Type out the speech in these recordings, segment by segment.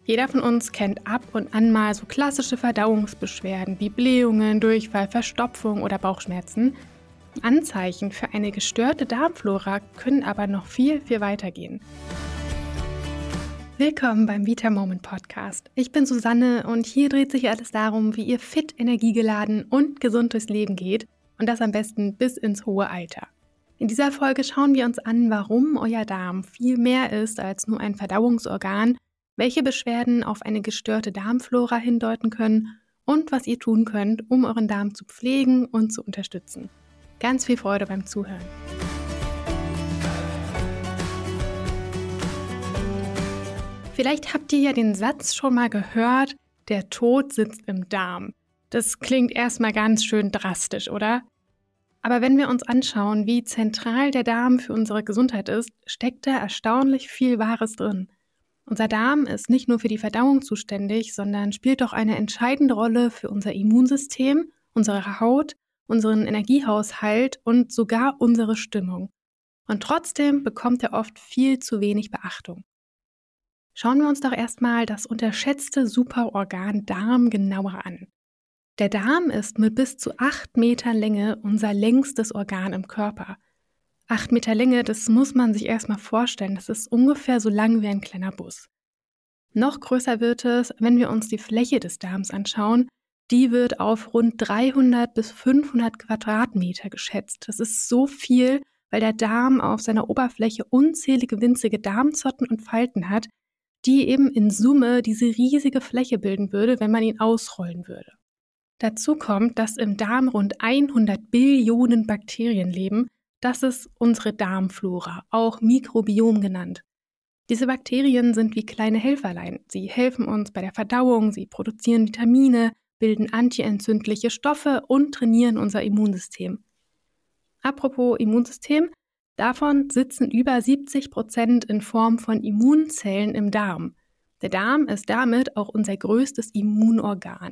Jeder von uns kennt ab und an mal so klassische Verdauungsbeschwerden wie Blähungen, Durchfall, Verstopfung oder Bauchschmerzen. Anzeichen für eine gestörte Darmflora können aber noch viel, viel weiter gehen. Willkommen beim Vita Moment Podcast. Ich bin Susanne und hier dreht sich alles darum, wie ihr fit, energiegeladen und gesund durchs Leben geht und das am besten bis ins hohe Alter. In dieser Folge schauen wir uns an, warum euer Darm viel mehr ist als nur ein Verdauungsorgan, welche Beschwerden auf eine gestörte Darmflora hindeuten können und was ihr tun könnt, um euren Darm zu pflegen und zu unterstützen. Ganz viel Freude beim Zuhören. Vielleicht habt ihr ja den Satz schon mal gehört, der Tod sitzt im Darm. Das klingt erstmal ganz schön drastisch, oder? Aber wenn wir uns anschauen, wie zentral der Darm für unsere Gesundheit ist, steckt da erstaunlich viel Wahres drin. Unser Darm ist nicht nur für die Verdauung zuständig, sondern spielt auch eine entscheidende Rolle für unser Immunsystem, unsere Haut, unseren Energiehaushalt und sogar unsere Stimmung. Und trotzdem bekommt er oft viel zu wenig Beachtung. Schauen wir uns doch erstmal das unterschätzte Superorgan Darm genauer an. Der Darm ist mit bis zu 8 Metern Länge unser längstes Organ im Körper. 8 Meter Länge, das muss man sich erstmal vorstellen, das ist ungefähr so lang wie ein kleiner Bus. Noch größer wird es, wenn wir uns die Fläche des Darms anschauen. Die wird auf rund 300 bis 500 Quadratmeter geschätzt. Das ist so viel, weil der Darm auf seiner Oberfläche unzählige winzige Darmzotten und Falten hat, die eben in Summe diese riesige Fläche bilden würde, wenn man ihn ausrollen würde. Dazu kommt, dass im Darm rund 100 Billionen Bakterien leben. Das ist unsere Darmflora, auch Mikrobiom genannt. Diese Bakterien sind wie kleine Helferlein. Sie helfen uns bei der Verdauung, sie produzieren Vitamine, bilden antientzündliche Stoffe und trainieren unser Immunsystem. Apropos Immunsystem, davon sitzen über 70% in Form von Immunzellen im Darm. Der Darm ist damit auch unser größtes Immunorgan.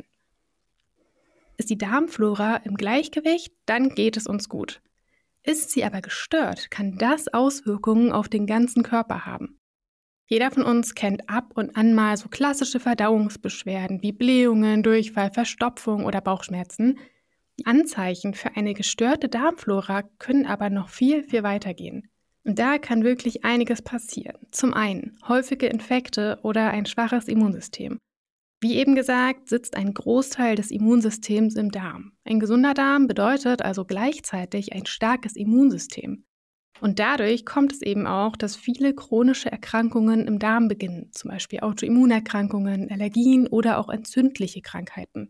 Ist die Darmflora im Gleichgewicht, dann geht es uns gut. Ist sie aber gestört, kann das Auswirkungen auf den ganzen Körper haben. Jeder von uns kennt ab und an mal so klassische Verdauungsbeschwerden wie Blähungen, Durchfall, Verstopfung oder Bauchschmerzen. Anzeichen für eine gestörte Darmflora können aber noch viel, viel weiter gehen. Und da kann wirklich einiges passieren. Zum einen häufige Infekte oder ein schwaches Immunsystem. Wie eben gesagt, sitzt ein Großteil des Immunsystems im Darm. Ein gesunder Darm bedeutet also gleichzeitig ein starkes Immunsystem. Und dadurch kommt es eben auch, dass viele chronische Erkrankungen im Darm beginnen, zum Beispiel Autoimmunerkrankungen, Allergien oder auch entzündliche Krankheiten.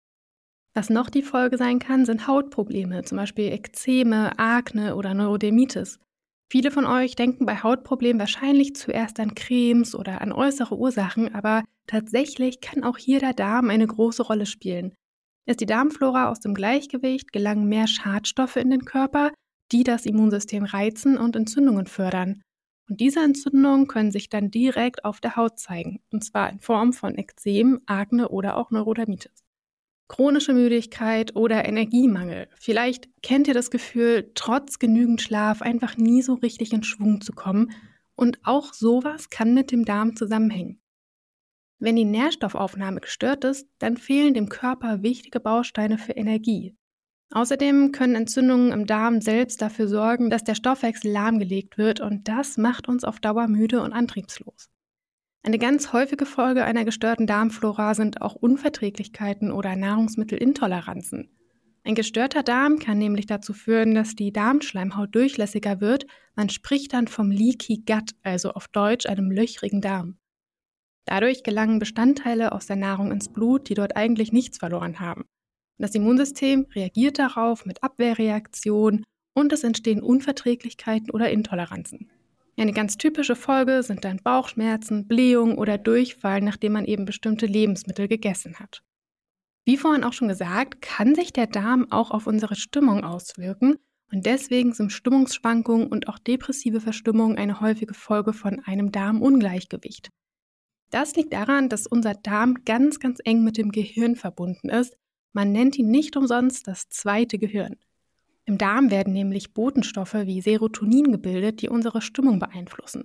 Was noch die Folge sein kann, sind Hautprobleme, zum Beispiel Ekzeme, Akne oder Neurodermitis. Viele von euch denken bei Hautproblemen wahrscheinlich zuerst an Cremes oder an äußere Ursachen, aber tatsächlich kann auch hier der Darm eine große Rolle spielen. Ist die Darmflora aus dem Gleichgewicht, gelangen mehr Schadstoffe in den Körper, die das Immunsystem reizen und Entzündungen fördern. Und diese Entzündungen können sich dann direkt auf der Haut zeigen, und zwar in Form von Ekzem, Akne oder auch Neurodermitis. Chronische Müdigkeit oder Energiemangel. Vielleicht kennt ihr das Gefühl, trotz genügend Schlaf einfach nie so richtig in Schwung zu kommen. Und auch sowas kann mit dem Darm zusammenhängen. Wenn die Nährstoffaufnahme gestört ist, dann fehlen dem Körper wichtige Bausteine für Energie. Außerdem können Entzündungen im Darm selbst dafür sorgen, dass der Stoffwechsel lahmgelegt wird und das macht uns auf Dauer müde und antriebslos. Eine ganz häufige Folge einer gestörten Darmflora sind auch Unverträglichkeiten oder Nahrungsmittelintoleranzen. Ein gestörter Darm kann nämlich dazu führen, dass die Darmschleimhaut durchlässiger wird. Man spricht dann vom Leaky Gut, also auf Deutsch einem löchrigen Darm. Dadurch gelangen Bestandteile aus der Nahrung ins Blut, die dort eigentlich nichts verloren haben. Das Immunsystem reagiert darauf mit Abwehrreaktionen und es entstehen Unverträglichkeiten oder Intoleranzen. Eine ganz typische Folge sind dann Bauchschmerzen, Blähungen oder Durchfall, nachdem man eben bestimmte Lebensmittel gegessen hat. Wie vorhin auch schon gesagt, kann sich der Darm auch auf unsere Stimmung auswirken und deswegen sind Stimmungsschwankungen und auch depressive Verstimmung eine häufige Folge von einem Darmungleichgewicht. Das liegt daran, dass unser Darm ganz, ganz eng mit dem Gehirn verbunden ist. Man nennt ihn nicht umsonst das zweite Gehirn. Im Darm werden nämlich Botenstoffe wie Serotonin gebildet, die unsere Stimmung beeinflussen.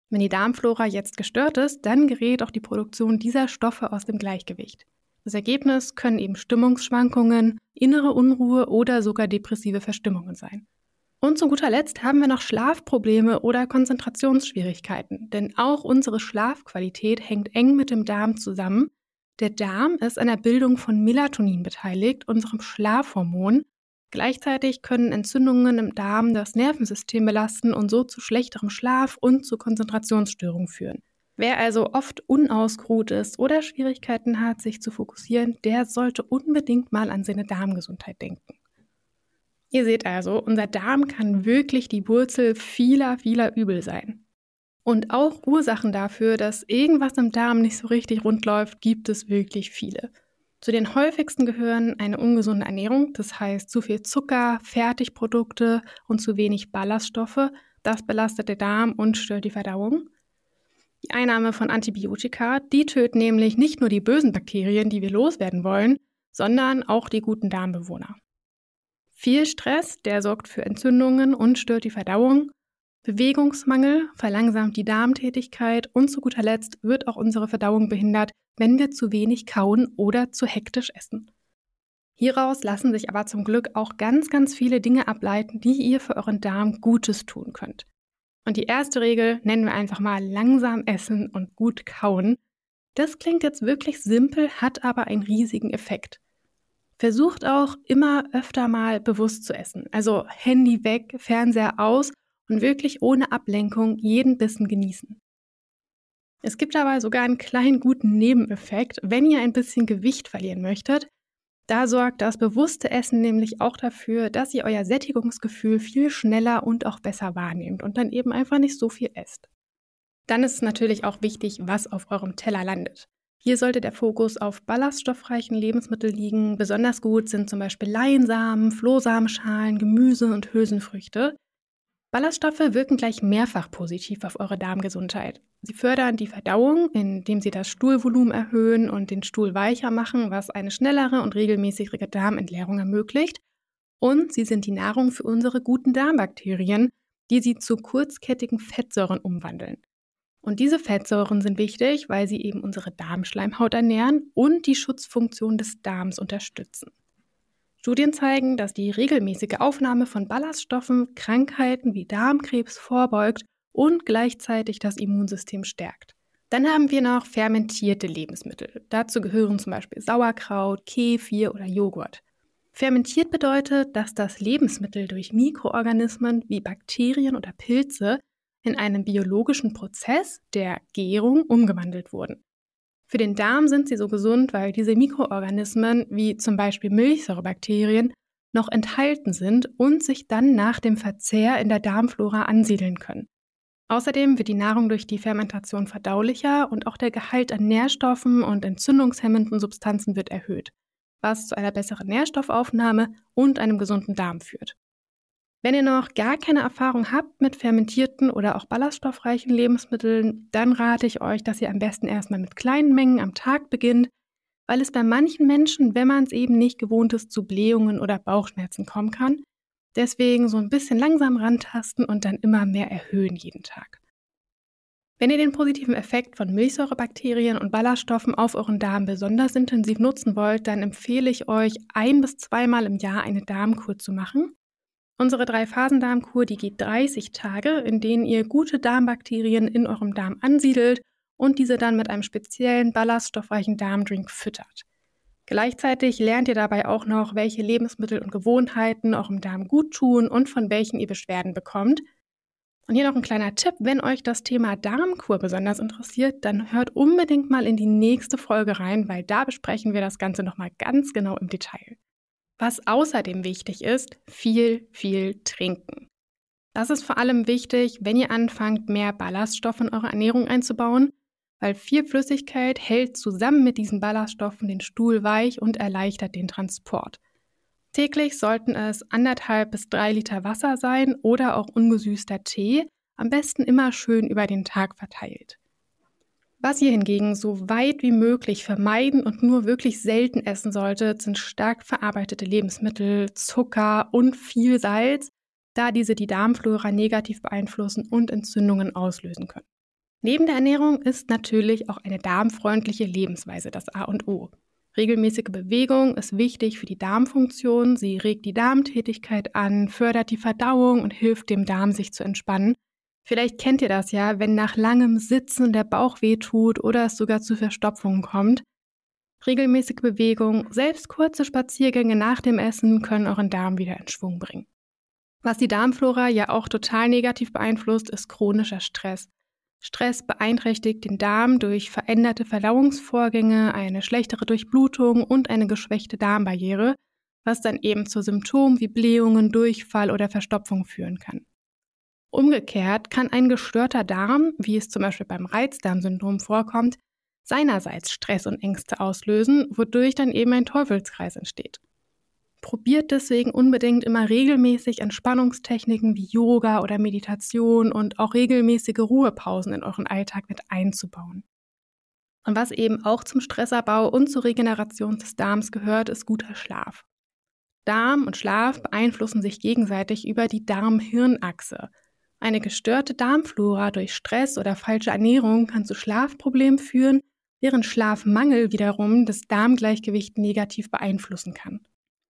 Wenn die Darmflora jetzt gestört ist, dann gerät auch die Produktion dieser Stoffe aus dem Gleichgewicht. Das Ergebnis können eben Stimmungsschwankungen, innere Unruhe oder sogar depressive Verstimmungen sein. Und zu guter Letzt haben wir noch Schlafprobleme oder Konzentrationsschwierigkeiten, denn auch unsere Schlafqualität hängt eng mit dem Darm zusammen. Der Darm ist an der Bildung von Melatonin beteiligt, unserem Schlafhormon. Gleichzeitig können Entzündungen im Darm das Nervensystem belasten und so zu schlechterem Schlaf und zu Konzentrationsstörungen führen. Wer also oft unausgeruht ist oder Schwierigkeiten hat, sich zu fokussieren, der sollte unbedingt mal an seine Darmgesundheit denken. Ihr seht also, unser Darm kann wirklich die Wurzel vieler Übel sein. Und auch Ursachen dafür, dass irgendwas im Darm nicht so richtig rund läuft, gibt es wirklich viele. Zu den häufigsten gehören eine ungesunde Ernährung, das heißt zu viel Zucker, Fertigprodukte und zu wenig Ballaststoffe. Das belastet den Darm und stört die Verdauung. Die Einnahme von Antibiotika, die töten nämlich nicht nur die bösen Bakterien, die wir loswerden wollen, sondern auch die guten Darmbewohner. Viel Stress, der sorgt für Entzündungen und stört die Verdauung. Bewegungsmangel verlangsamt die Darmtätigkeit und zu guter Letzt wird auch unsere Verdauung behindert, wenn wir zu wenig kauen oder zu hektisch essen. Hieraus lassen sich aber zum Glück auch ganz viele Dinge ableiten, die ihr für euren Darm Gutes tun könnt. Und die erste Regel nennen wir einfach mal langsam essen und gut kauen. Das klingt jetzt wirklich simpel, hat aber einen riesigen Effekt. Versucht auch immer öfter mal bewusst zu essen, also Handy weg, Fernseher aus und wirklich ohne Ablenkung jeden Bissen genießen. Es gibt dabei sogar einen kleinen guten Nebeneffekt, wenn ihr ein bisschen Gewicht verlieren möchtet. Da sorgt das bewusste Essen nämlich auch dafür, dass ihr euer Sättigungsgefühl viel schneller und auch besser wahrnehmt und dann eben einfach nicht so viel esst. Dann ist es natürlich auch wichtig, was auf eurem Teller landet. Hier sollte der Fokus auf ballaststoffreichen Lebensmitteln liegen. Besonders gut sind zum Beispiel Leinsamen, Flohsamenschalen, Gemüse und Hülsenfrüchte. Ballaststoffe wirken gleich mehrfach positiv auf eure Darmgesundheit. Sie fördern die Verdauung, indem sie das Stuhlvolumen erhöhen und den Stuhl weicher machen, was eine schnellere und regelmäßigere Darmentleerung ermöglicht. Und sie sind die Nahrung für unsere guten Darmbakterien, die sie zu kurzkettigen Fettsäuren umwandeln. Und diese Fettsäuren sind wichtig, weil sie eben unsere Darmschleimhaut ernähren und die Schutzfunktion des Darms unterstützen. Studien zeigen, dass die regelmäßige Aufnahme von Ballaststoffen Krankheiten wie Darmkrebs vorbeugt und gleichzeitig das Immunsystem stärkt. Dann haben wir noch fermentierte Lebensmittel. Dazu gehören zum Beispiel Sauerkraut, Kefir oder Joghurt. Fermentiert bedeutet, dass das Lebensmittel durch Mikroorganismen wie Bakterien oder Pilze in einem biologischen Prozess der Gärung umgewandelt wurden. Für den Darm sind sie so gesund, weil diese Mikroorganismen, wie zum Beispiel Milchsäurebakterien, noch enthalten sind und sich dann nach dem Verzehr in der Darmflora ansiedeln können. Außerdem wird die Nahrung durch die Fermentation verdaulicher und auch der Gehalt an Nährstoffen und entzündungshemmenden Substanzen wird erhöht, was zu einer besseren Nährstoffaufnahme und einem gesunden Darm führt. Wenn ihr noch gar keine Erfahrung habt mit fermentierten oder auch ballaststoffreichen Lebensmitteln, dann rate ich euch, dass ihr am besten erstmal mit kleinen Mengen am Tag beginnt, weil es bei manchen Menschen, wenn man es eben nicht gewohnt ist, zu Blähungen oder Bauchschmerzen kommen kann. Deswegen so ein bisschen langsam rantasten und dann immer mehr erhöhen jeden Tag. Wenn ihr den positiven Effekt von Milchsäurebakterien und Ballaststoffen auf euren Darm besonders intensiv nutzen wollt, dann empfehle ich euch, 1- bis 2-mal im Jahr eine Darmkur zu machen. Unsere 3-Phasen-Darmkur, die geht 30 Tage, in denen ihr gute Darmbakterien in eurem Darm ansiedelt und diese dann mit einem speziellen ballaststoffreichen Darmdrink füttert. Gleichzeitig lernt ihr dabei auch noch, welche Lebensmittel und Gewohnheiten eurem Darm gut tun und von welchen ihr Beschwerden bekommt. Und hier noch ein kleiner Tipp, wenn euch das Thema Darmkur besonders interessiert, dann hört unbedingt mal in die nächste Folge rein, weil da besprechen wir das Ganze nochmal ganz genau im Detail. Was außerdem wichtig ist, viel trinken. Das ist vor allem wichtig, wenn ihr anfangt, mehr Ballaststoffe in eure Ernährung einzubauen, weil viel Flüssigkeit hält zusammen mit diesen Ballaststoffen den Stuhl weich und erleichtert den Transport. Täglich sollten es 1,5 bis 3 Liter Wasser sein oder auch ungesüßter Tee, am besten immer schön über den Tag verteilt. Was ihr hingegen so weit wie möglich vermeiden und nur wirklich selten essen solltet, sind stark verarbeitete Lebensmittel, Zucker und viel Salz, da diese die Darmflora negativ beeinflussen und Entzündungen auslösen können. Neben der Ernährung ist natürlich auch eine darmfreundliche Lebensweise das A und O. Regelmäßige Bewegung ist wichtig für die Darmfunktion. Sie regt die Darmtätigkeit an, fördert die Verdauung und hilft dem Darm, sich zu entspannen. Vielleicht kennt ihr das ja, wenn nach langem Sitzen der Bauch wehtut oder es sogar zu Verstopfungen kommt. Regelmäßige Bewegung, selbst kurze Spaziergänge nach dem Essen können euren Darm wieder in Schwung bringen. Was die Darmflora ja auch total negativ beeinflusst, ist chronischer Stress. Stress beeinträchtigt den Darm durch veränderte Verdauungsvorgänge, eine schlechtere Durchblutung und eine geschwächte Darmbarriere, was dann eben zu Symptomen wie Blähungen, Durchfall oder Verstopfung führen kann. Umgekehrt kann ein gestörter Darm, wie es zum Beispiel beim Reizdarmsyndrom vorkommt, seinerseits Stress und Ängste auslösen, wodurch dann eben ein Teufelskreis entsteht. Probiert deswegen unbedingt immer regelmäßig Entspannungstechniken wie Yoga oder Meditation und auch regelmäßige Ruhepausen in euren Alltag mit einzubauen. Und was eben auch zum Stressabbau und zur Regeneration des Darms gehört, ist guter Schlaf. Darm und Schlaf beeinflussen sich gegenseitig über die Darm-Hirn-Achse. Eine gestörte Darmflora durch Stress oder falsche Ernährung kann zu Schlafproblemen führen, während Schlafmangel wiederum das Darmgleichgewicht negativ beeinflussen kann.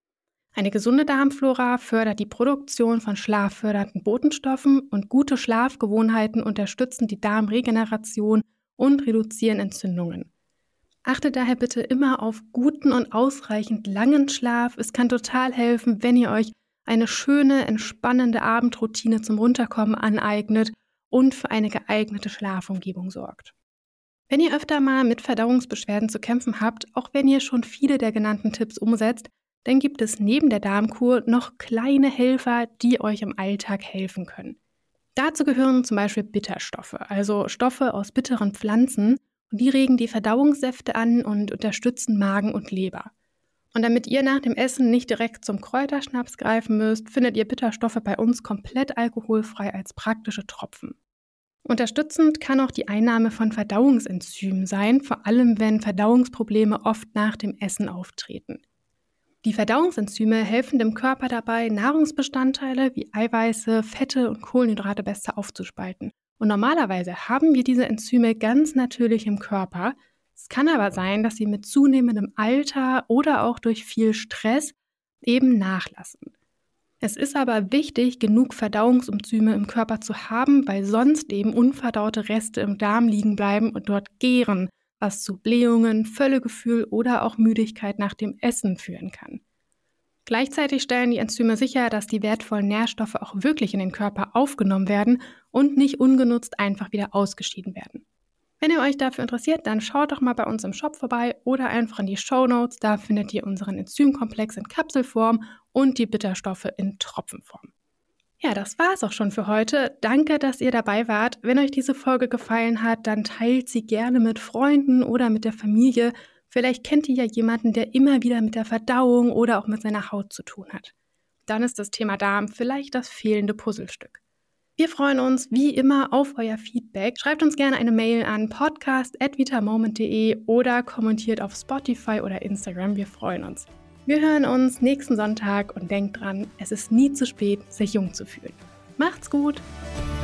Eine gesunde Darmflora fördert die Produktion von schlaffördernden Botenstoffen und gute Schlafgewohnheiten unterstützen die Darmregeneration und reduzieren Entzündungen. Achtet daher bitte immer auf guten und ausreichend langen Schlaf. Es kann total helfen, wenn ihr euch eine schöne, entspannende Abendroutine zum Runterkommen aneignet und für eine geeignete Schlafumgebung sorgt. Wenn ihr öfter mal mit Verdauungsbeschwerden zu kämpfen habt, auch wenn ihr schon viele der genannten Tipps umsetzt, dann gibt es neben der Darmkur noch kleine Helfer, die euch im Alltag helfen können. Dazu gehören zum Beispiel Bitterstoffe, also Stoffe aus bitteren Pflanzen, und die regen die Verdauungssäfte an und unterstützen Magen und Leber. Und damit ihr nach dem Essen nicht direkt zum Kräuterschnaps greifen müsst, findet ihr Bitterstoffe bei uns komplett alkoholfrei als praktische Tropfen. Unterstützend kann auch die Einnahme von Verdauungsenzymen sein, vor allem wenn Verdauungsprobleme oft nach dem Essen auftreten. Die Verdauungsenzyme helfen dem Körper dabei, Nahrungsbestandteile wie Eiweiße, Fette und Kohlenhydrate besser aufzuspalten. Und normalerweise haben wir diese Enzyme ganz natürlich im Körper. Es kann aber sein, dass sie mit zunehmendem Alter oder auch durch viel Stress eben nachlassen. Es ist aber wichtig, genug Verdauungsenzyme im Körper zu haben, weil sonst eben unverdaute Reste im Darm liegen bleiben und dort gären, was zu Blähungen, Völlegefühl oder auch Müdigkeit nach dem Essen führen kann. Gleichzeitig stellen die Enzyme sicher, dass die wertvollen Nährstoffe auch wirklich in den Körper aufgenommen werden und nicht ungenutzt einfach wieder ausgeschieden werden. Wenn ihr euch dafür interessiert, dann schaut doch mal bei uns im Shop vorbei oder einfach in die Shownotes, da findet ihr unseren Enzymkomplex in Kapselform und die Bitterstoffe in Tropfenform. Ja, das war's auch schon für heute. Danke, dass ihr dabei wart. Wenn euch diese Folge gefallen hat, dann teilt sie gerne mit Freunden oder mit der Familie. Vielleicht kennt ihr ja jemanden, der immer wieder mit der Verdauung oder auch mit seiner Haut zu tun hat. Dann ist das Thema Darm vielleicht das fehlende Puzzlestück. Wir freuen uns wie immer auf euer Feedback. Schreibt uns gerne eine Mail an podcast@vitamoment.de oder kommentiert auf Spotify oder Instagram. Wir freuen uns. Wir hören uns nächsten Sonntag und denkt dran, es ist nie zu spät, sich jung zu fühlen. Macht's gut!